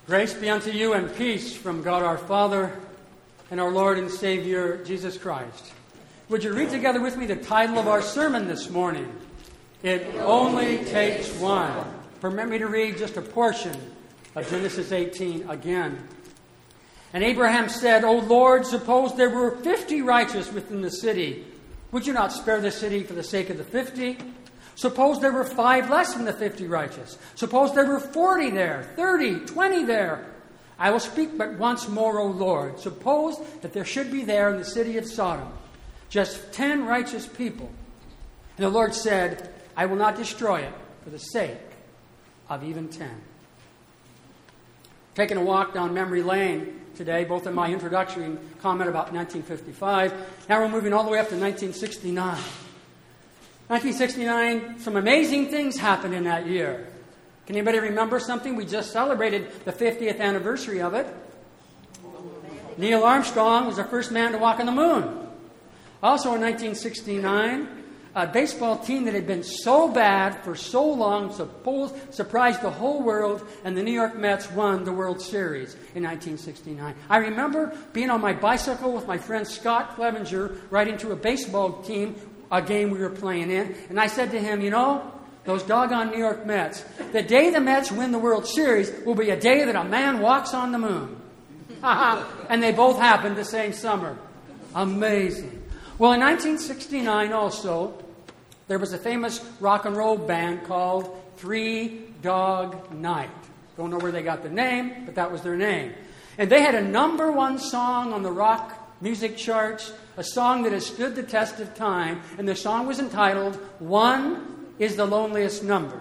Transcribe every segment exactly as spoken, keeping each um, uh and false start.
Grace be unto you and peace from God our Father and our Lord and Savior, Jesus Christ. Would you read together with me the title of our sermon this morning? It Only Takes One. Permit me to read just a portion of Genesis eighteen again. And Abraham said, O Lord, suppose there were fifty righteous within the city. Would you not spare the city for the sake of the fifty? Suppose there were five less than the fifty righteous. Suppose there were forty there, thirty, twenty there. I will speak but once more, O Lord. Suppose that there should be there in the city of Sodom just ten righteous people. And the Lord said, I will not destroy it for the sake of even ten. Taking a walk down memory lane today, both in my introductory comment about nineteen fifty-five. Now we're moving all the way up to nineteen sixty-nine. nineteen sixty-nine, some amazing things happened in that year. Can anybody remember something? We just celebrated the fiftieth anniversary of it. Neil Armstrong was the first man to walk on the moon. Also in nineteen sixty-nine, a baseball team that had been so bad for so long suppose, surprised the whole world, and the New York Mets won the World Series in nineteen sixty-nine. I remember being on my bicycle with my friend Scott Clevenger riding to a baseball team, a game we were playing in, and I said to him, you know, those doggone New York Mets, the day the Mets win the World Series will be a day that a man walks on the moon. And they both happened the same summer. Amazing. Well, in nineteen sixty-nine also, there was a famous rock and roll band called Three Dog Night. Don't know where they got the name, but that was their name. And they had a number one song on the rock music charts, a song that has stood the test of time, and the song was entitled, One is the Loneliest Number.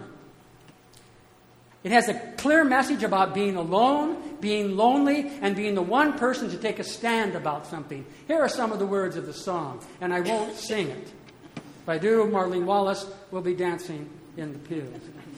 It has a clear message about being alone, being lonely, and being the one person to take a stand about something. Here are some of the words of the song, and I won't sing it. If I do, Marlene Wallace will be dancing in the pews.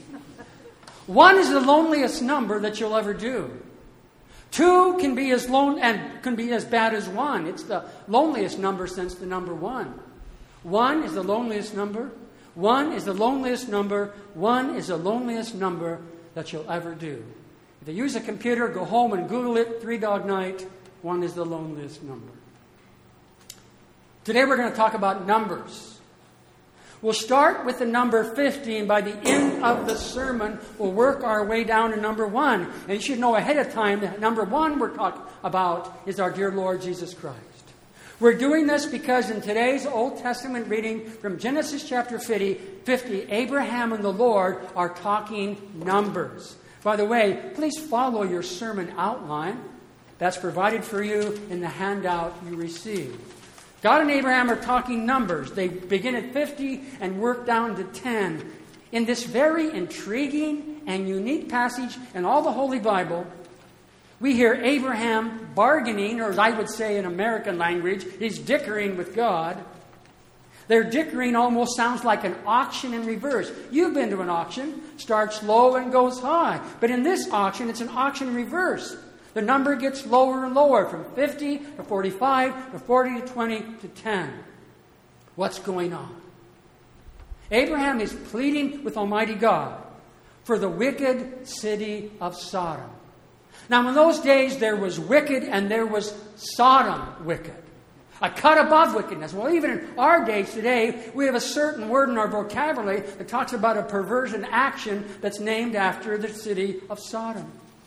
One is the loneliest number that you'll ever do. Two can be as lone and can be as bad as one. It's the loneliest number since the number one. One is the loneliest number. One is the loneliest number. One is the loneliest number that you'll ever do. If you use a computer, go home and Google it, Three Dog Night, one is the loneliest number. Today we're going to talk about numbers. We'll start with the number fifty, and by the end of the sermon, we'll work our way down to number one. And you should know ahead of time that number one we're talking about is our dear Lord Jesus Christ. We're doing this because in today's Old Testament reading from Genesis chapter fifty, Abraham and the Lord are talking numbers. By the way, please follow your sermon outline. That's provided for you in the handout you received. God and Abraham are talking numbers. They begin at fifty and work down to ten. In this very intriguing and unique passage in all the Holy Bible, we hear Abraham bargaining, or as I would say in American language, he's dickering with God. Their dickering almost sounds like an auction in reverse. You've been to an auction. Starts low and goes high. But in this auction, it's an auction in reverse. The number gets lower and lower, from fifty to forty-five to forty to twenty to ten. What's going on? Abraham is pleading with Almighty God for the wicked city of Sodom. Now, in those days, there was wicked and there was Sodom wicked. A cut above wickedness. Well, even in our days today, we have a certain word in our vocabulary that talks about a perversion action that's named after the city of Sodom.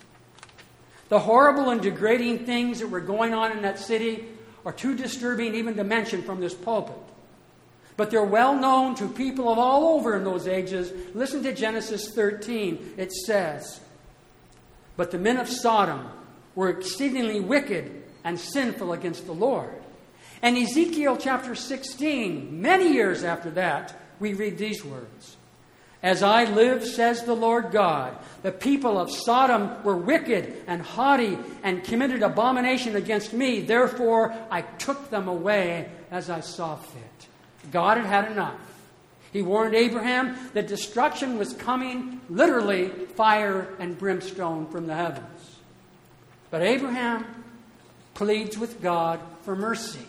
The horrible and degrading things that were going on in that city are too disturbing even to mention from this pulpit. But they're well known to people of all over in those ages. Listen to Genesis thirteen. It says, But the men of Sodom were exceedingly wicked and sinful against the Lord. And Ezekiel chapter sixteen, many years after that, we read these words. As I live, says the Lord God, the people of Sodom were wicked and haughty and committed abomination against me. Therefore, I took them away as I saw fit. God had had enough. He warned Abraham that destruction was coming, literally fire and brimstone from the heavens. But Abraham pleads with God for mercy.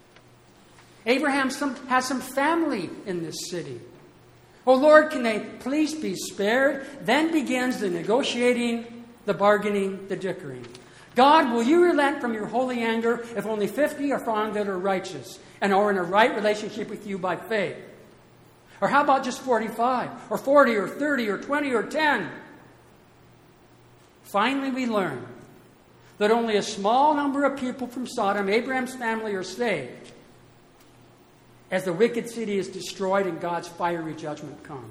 Abraham some, has some family in this city. Oh Lord, can they please be spared? Then begins the negotiating the bargaining, the dickering. God, will you relent from your holy anger if only fifty are found that are righteous and are in a right relationship with you by faith? Or how about just forty-five, or forty, or thirty, or twenty, or ten? Finally, we learn that only a small number of people from Sodom, Abraham's family, are saved as the wicked city is destroyed and God's fiery judgment comes.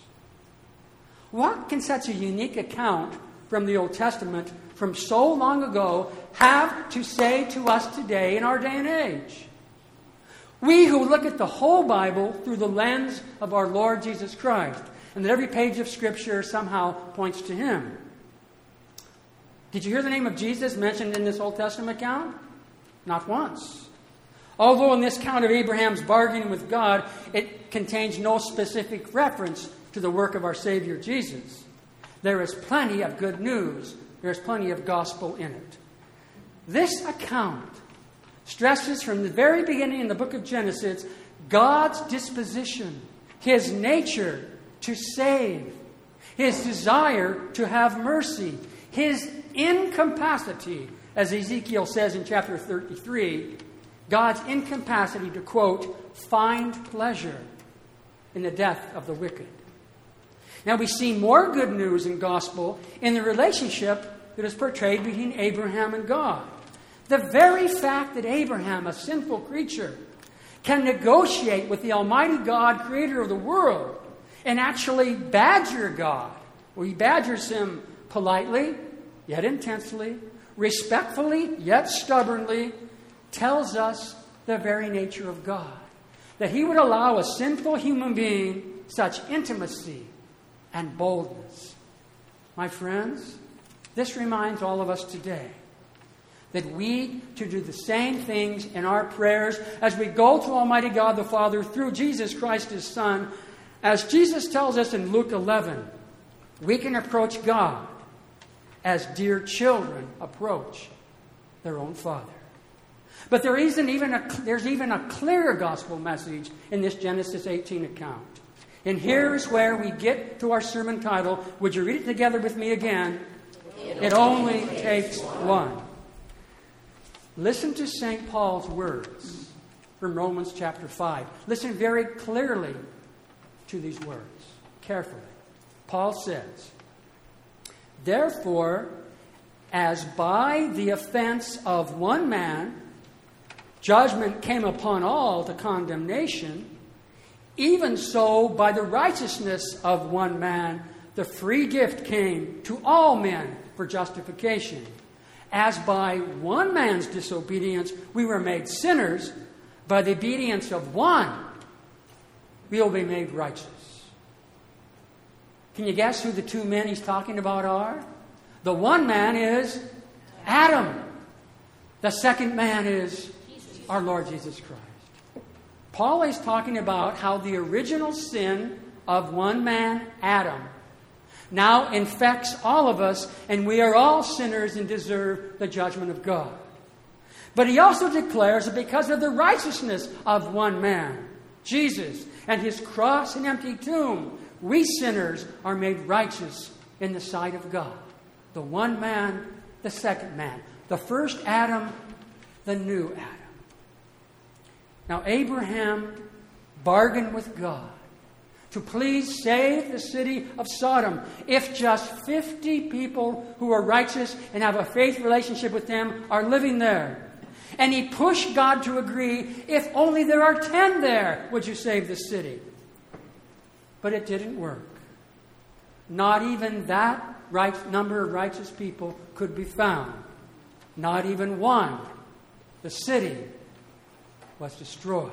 What can such a unique account from the Old Testament from so long ago have to say to us today in our day and age? We who look at the whole Bible through the lens of our Lord Jesus Christ, and that every page of Scripture somehow points to Him. Did you hear the name of Jesus mentioned in this Old Testament account? Not once. Although in this account of Abraham's bargaining with God, it contains no specific reference to the work of our Savior Jesus. There is plenty of good news. There is plenty of gospel in it. This account stresses from the very beginning in the book of Genesis God's disposition, His nature to save, His desire to have mercy, His incapacity, as Ezekiel says in chapter thirty-three, God's incapacity to, quote, find pleasure in the death of the wicked. Now we see more good news and gospel in the relationship that is portrayed between Abraham and God. The very fact that Abraham, a sinful creature, can negotiate with the Almighty God, creator of the world, and actually badger God. Well, he badgers Him politely, yet intensely, respectfully, yet stubbornly, tells us the very nature of God. That He would allow a sinful human being such intimacy and boldness. My friends, this reminds all of us today that we to do the same things in our prayers as we go to Almighty God the Father through Jesus Christ His Son. As Jesus tells us in Luke eleven, we can approach God as dear children approach their own Father. But there isn't even a, there's even a clearer gospel message in this Genesis eighteen account. And here's where we get to our sermon title. Would you read it together with me again? It only takes one. Listen to Saint Paul's words from Romans chapter five. Listen very clearly to these words, carefully. Paul says, "Therefore, as by the offense of one man, judgment came upon all to condemnation, even so by the righteousness of one man, the free gift came to all men for justification. As by one man's disobedience we were made sinners, by the obedience of one we will be made righteous." Can you guess who the two men he's talking about are? The one man is Adam. The second man is our Lord Jesus Christ. Paul is talking about how the original sin of one man, Adam, now infects all of us, and we are all sinners and deserve the judgment of God. But he also declares that because of the righteousness of one man, Jesus, and His cross and empty tomb, we sinners are made righteous in the sight of God. The one man, the second man. The first Adam, the new Adam. Now Abraham bargained with God to please save the city of Sodom if just fifty people who are righteous and have a faith relationship with Him are living there. And he pushed God to agree, if only there are ten there, would you save the city? But it didn't work. Not even that right number of righteous people could be found. Not even one. The city was destroyed.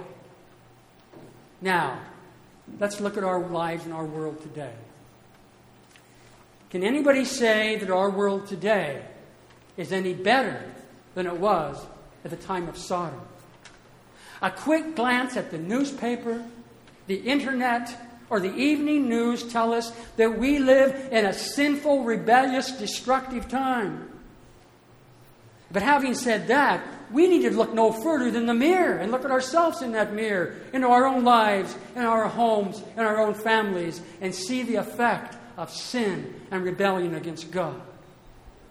Now, let's look at our lives and our world today. Can anybody say that our world today is any better than it was at the time of Sodom? A quick glance at the newspaper, the internet, or the evening news tell us that we live in a sinful, rebellious, destructive time. But having said that, we need to look no further than the mirror and look at ourselves in that mirror, into our own lives, in our homes, in our own families, and see the effect of sin and rebellion against God.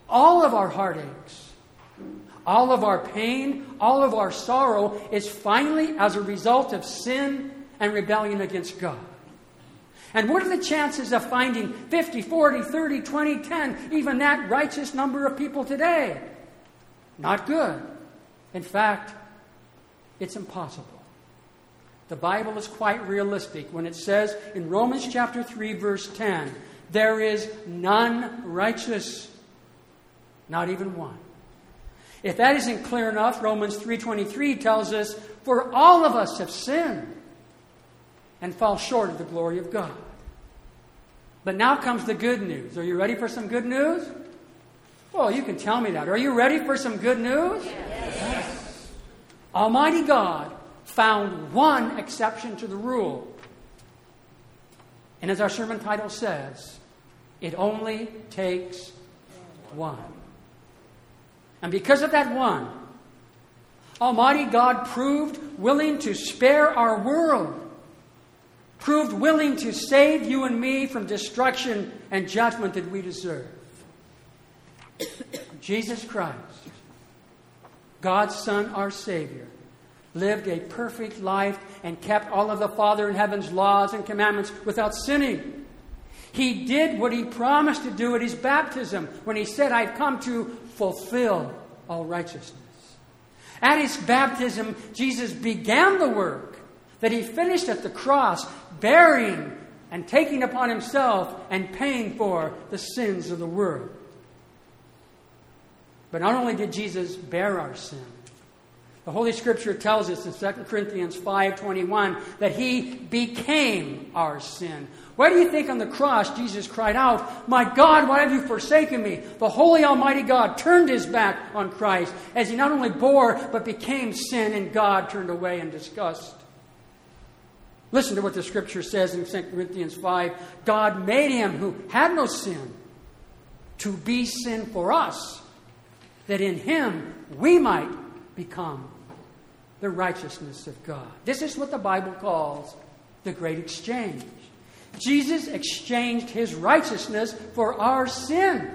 all of our heartaches, all of our pain, all of our sorrow is finally as a result of sin and rebellion against God. And what are the chances of finding fifty, forty, thirty, twenty, ten, even that righteous number of people today? Not good. In fact, it's impossible. The Bible is quite realistic when it says in Romans chapter three, verse ten, there is none righteous, not even one. If that isn't clear enough, Romans three twenty-three tells us, for all of us have sinned and fall short of the glory of God. But now comes the good news. Are you ready for some good news? Well, you can tell me that. Are you ready for some good news? Yes. Yes. Almighty God found one exception to the rule. And as our sermon title says, it only takes one. And because of that one, Almighty God proved willing to spare our world, proved willing to save you and me from destruction and judgment that we deserve. Jesus Christ, God's Son, our Savior, lived a perfect life and kept all of the Father in heaven's laws and commandments without sinning. He did what He promised to do at His baptism when He said, I've come to fulfill all righteousness. At His baptism, Jesus began the work that He finished at the cross, bearing and taking upon Himself and paying for the sins of the world. But not only did Jesus bear our sin, the Holy Scripture tells us in Second Corinthians five twenty-one that He became our sin. Why do you think on the cross Jesus cried out, my God, why have you forsaken me? The Holy Almighty God turned His back on Christ as He not only bore but became sin, and God turned away in disgust. Listen to what the Scripture says in Second Corinthians five. God made Him who had no sin to be sin for us, that in Him we might become the righteousness of God. This is what the Bible calls the great exchange. Jesus exchanged His righteousness for our sin.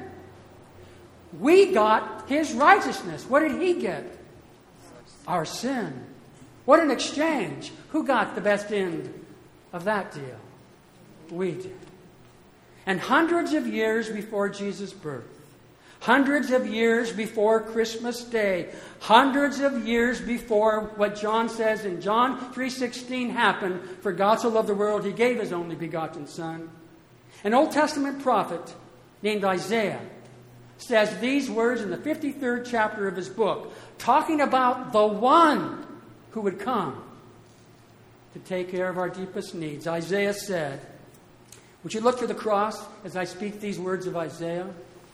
We got His righteousness. What did He get? Our sin. What an exchange. Who got the best end of that deal? We did. And hundreds of years before Jesus' birth, hundreds of years before Christmas Day, hundreds of years before what John says in John three sixteen happened, for God so loved the world, He gave His only begotten Son. An Old Testament prophet named Isaiah says these words in the fifty-third chapter of his book, talking about the one who would come to take care of our deepest needs. Isaiah said, would you look to the cross as I speak these words of Isaiah?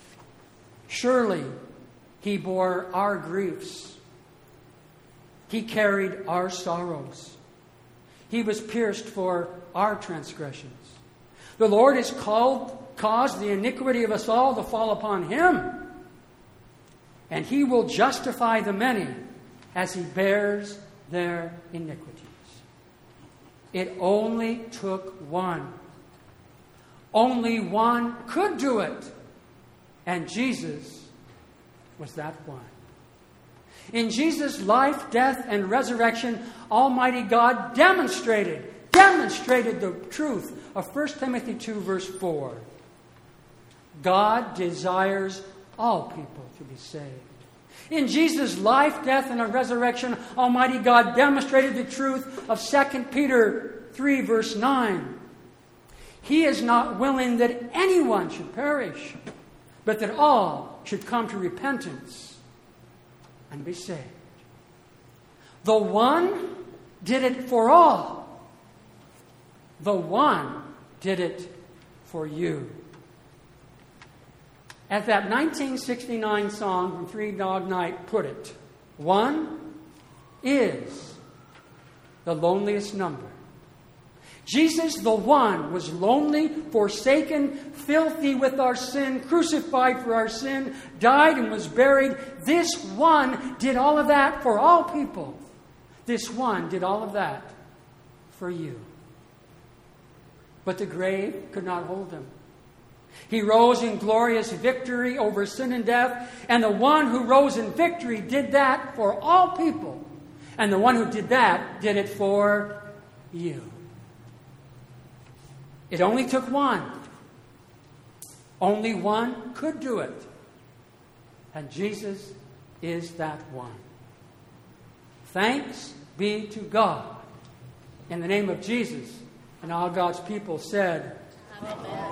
Surely He bore our griefs. He carried our sorrows. He was pierced for our transgressions. The Lord has called, caused the iniquity of us all to fall upon Him. And He will justify the many as He bears their iniquities. It only took one. Only one could do it. And Jesus was that one. In Jesus' life, death, and resurrection, Almighty God demonstrated, demonstrated the truth of First Timothy two, verse four. God desires all people to be saved. In Jesus' life, death, and resurrection, Almighty God demonstrated the truth of Second Peter three, verse nine. He is not willing that anyone should perish, but that all should come to repentance and be saved. The one did it for all. The one did it for you. As that nineteen sixty-nine song from Three Dog Night put it, one is the loneliest number. Jesus, the one, was lonely, forsaken, filthy with our sin, crucified for our sin, died and was buried. This one did all of that for all people. This one did all of that for you. But the grave could not hold Him. He rose in glorious victory over sin and death. And the one who rose in victory did that for all people. And the one who did that did it for you. It only took one. Only one could do it. And Jesus is that one. Thanks be to God. In the name of Jesus. And all God's people said, Amen.